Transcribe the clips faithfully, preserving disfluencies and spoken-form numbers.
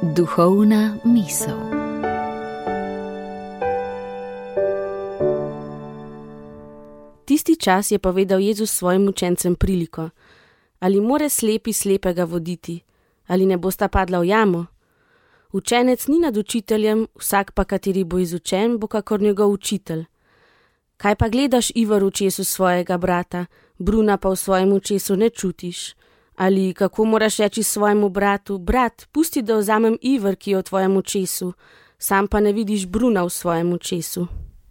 Duhovna misel. Tisti čas je povedal Jezus svojim učencem priliko: ali more slepi slepega voditi, ali ne bosta padla v jamo? Učenec ni nad učiteljem, vsak pa, kateri bo izučen, bo kakor njegov učitelj. Kaj pa gledaš iver v očesu svojega brata, bruna pa v svojem očesu ne čutiš? Ali kako moraš reči svojemu bratu: brat, pusti, da vzamem iver, ki je v tvojem očesu, sam pa ne vidiš bruna v svojem očesu?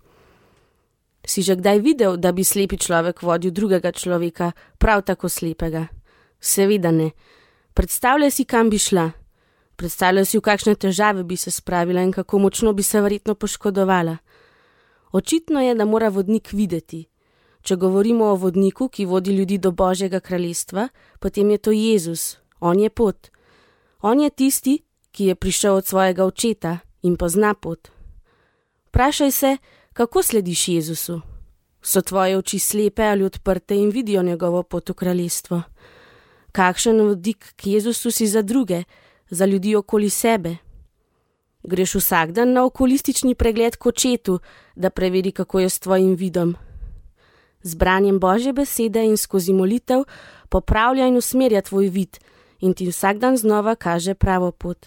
Si že kdaj videl, da bi slepi človek vodil drugega človeka, prav tako slepega? Seveda ne. Predstavljaj si, kam bi šla. Predstavljaj si, v kakšne težave bi se spravila in kako močno bi se verjetno poškodovala. Očitno je, da mora vodnik videti. Če govorimo o vodniku, ki vodi ljudi do Božjega kraljestva, potem je to Jezus, on je pot. On je tisti, ki je prišel od svojega očeta in pozna pot. Vprašaj se, kako slediš Jezusu? So tvoje oči slepe ali odprte in vidijo njegovo pot v kraljestvo? Kakšen vodnik k Jezusu si za druge, za ljudi okoli sebe? Greš vsak dan na okulistični pregled k očetu, da preveri, kako je s tvojim vidom. Z branjem Božje besede in skozi molitev popravlja in usmerja tvoj vid in ti vsak dan znova kaže pravo pot.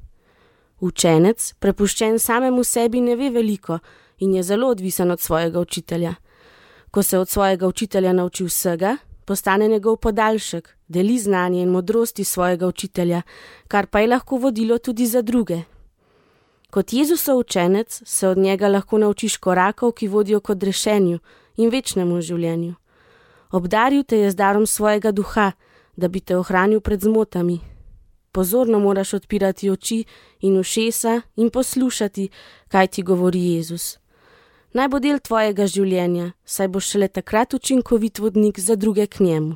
Učenec, prepuščen samemu sebi, ne ve veliko in je zelo odvisen od svojega učitelja. Ko se od svojega učitelja nauči vsega, postane njegov podaljšek, deli znanje in modrosti svojega učitelja, kar pa je lahko vodilo tudi za druge. Kot Jezusov učenec se od njega lahko naučiš korakov, ki vodijo k odrešenju in večnemu življenju. Obdaril te je z darom svojega duha, da bi te ohranil pred zmotami. Pozorno moraš odpirati oči in ušesa in poslušati, kaj ti govori Jezus. Naj bo del tvojega življenja, saj boš šele takrat učinkovit vodnik za druge k njemu.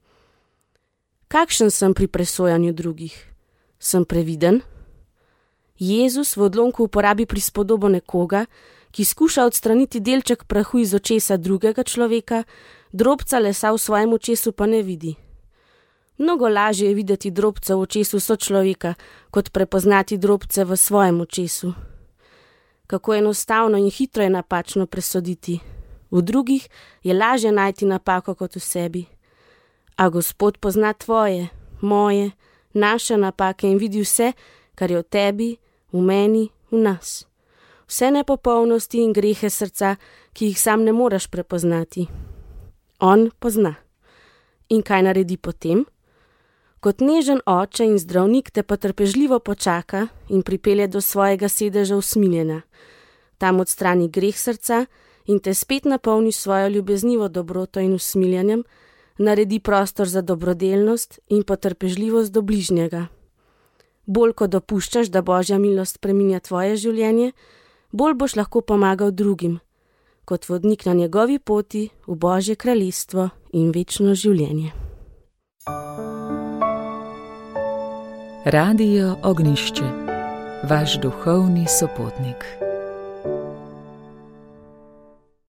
Kakšen sem pri presojanju drugih? Sem previden? Jezus v odlomku uporabi prispodobo nekoga, ki skuša odstraniti delček prahu iz očesa drugega človeka, drobca lesa v svojem očesu pa ne vidi. Mnogo lažje je videti drobce v očesu sočloveka, kot prepoznati drobce v svojem očesu. Kako enostavno in hitro je napačno presoditi. V drugih je lažje najti napako kot v sebi. A Gospod pozna tvoje, moje, naše napake in vidi vse, kar je v tebi, v meni, v nas. Vse nepopolnosti in grehe srca, ki jih sam ne moreš prepoznati. On pozna. In kaj naredi potem? Kot nežen oče in zdravnik te potrpežljivo počaka in pripelje do svojega sedeža usmiljena. Tam odstrani greh srca in te spet napolni svojo ljubeznivo dobroto in usmiljenjem, naredi prostor za dobrodelnost in potrpežljivost do bližnjega. Bolj ko dopuščaš, da Božja milost spreminja tvoje življenje, bolj boš lahko pomagal drugim, kot vodnik na njegovi poti v Božje kraljestvo in večno življenje. Radio Ognjišče, vaš duhovni sopotnik.